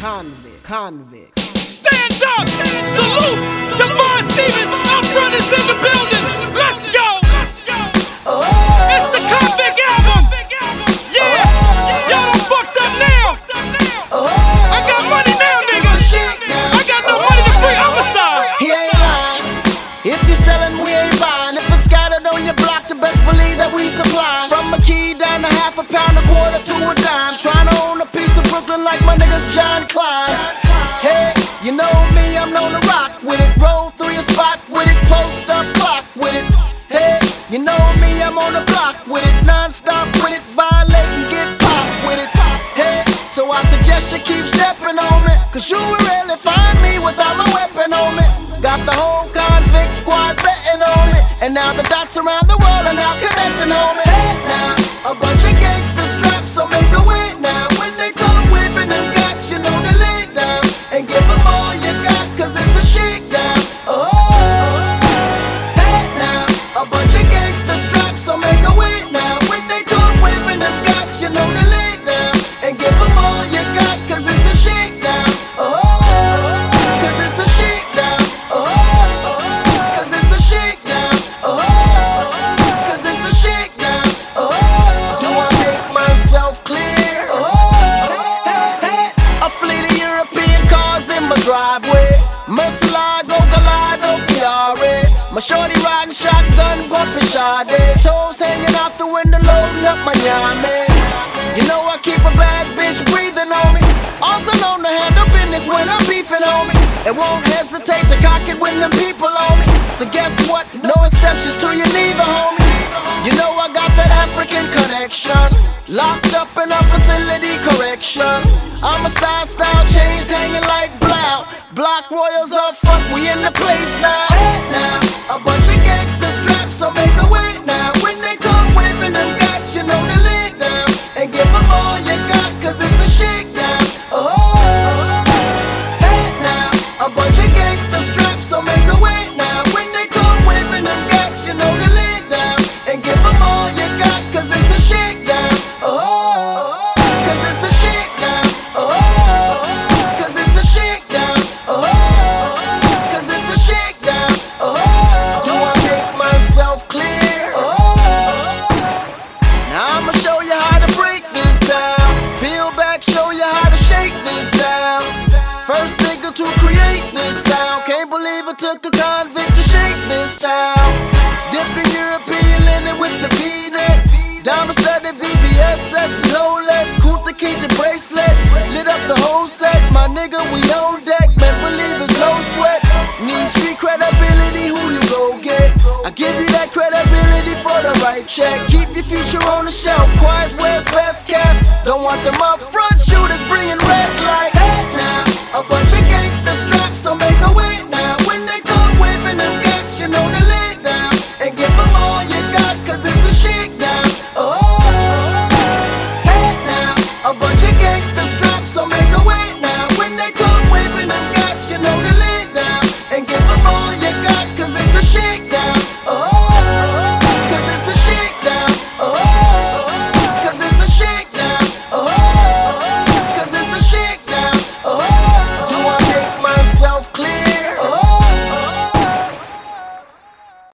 Convict. Stand up! Salute! Devon Stevens up front is in the building! Let's go! It's the Convict album! Yeah! Y'all done fucked up now! I got money now, niggas! I got no money to free Amistad! He ain't lying. If you sellin', we ain't buying. If it's scattered on your block, the best believe that we supply. From a key down to half a pound, a quarter to a dime. Trying to own a piece of Brooklyn like my niggas John Klein. Hey, you know me, I'm known to rock with it. Roll through your spot with it, post up block with it. Hey, you know me, I'm on the block with it. Non-stop with it, violate and get popped with it. Hey, so I suggest you keep stepping on me, cause you will rarely find me without my weapon on me. Got the whole convict squad betting on me, and now the dots around the world are now connecting on me. Hey, now, a bunch of gangsters strapped, so make a way now. When they come whipping them guts, you know they lay down and give them all you got, cause it's a shakedown. Oh, hey now, a bunch of gangsters strapped, so make a way now. When they come whipping them guts, you know they lay down and give them all you got, cause it's a shakedown. Oh, cause it's a shakedown. Oh, cause it's a shakedown. Oh, cause it's a shakedown. Oh, do I make myself clear? A fleet of European cars in my driveway. Murcielago, Gallardo, Fiore. My shorty riding shotgun, pumping Sade. Toes hanging out the window, loading up my yame. You know I keep a bad bitch breathing on me. Also known to handle business when I'm beefing, homie. And won't hesitate to cock it when them people on me. So guess what? No exceptions to you neither, homie. You know I got that African connection. Locked up in a facility correction. I'm a style chains hanging like blow. Block royals up front, we in the place now. Hey, now, a bunch of gangsters strapped, so make a way now. When they come waving them guts, you know they lay down and give them all you got, cause it's a shakedown. Oh, hey now, a bunch of gangsters strapped, so make a way now. When they come waving them guts, you know they lay down and give them all you got, cause it's a shakedown. Oh, cause it's a shakedown. Oh, cause it's a shakedown. Oh, cause it's a shakedown. Oh, do I make myself clear? Oh, now I'ma show you how to break this down. Peel back, show you how to shake this down. First nigga to create this sound. Can't believe it took a convict to shake this town. Dipped in European linen with the V-neck. Diamond studded VVSS, no less. Kunta Kinte bracelet, lit up the whole set. My nigga, we on deck, man, believe it's no sweat. Need street credibility, who you go get? I give you that credibility for the right check. Keep your future on the shelf, quiet where's best kept. Don't want them up front.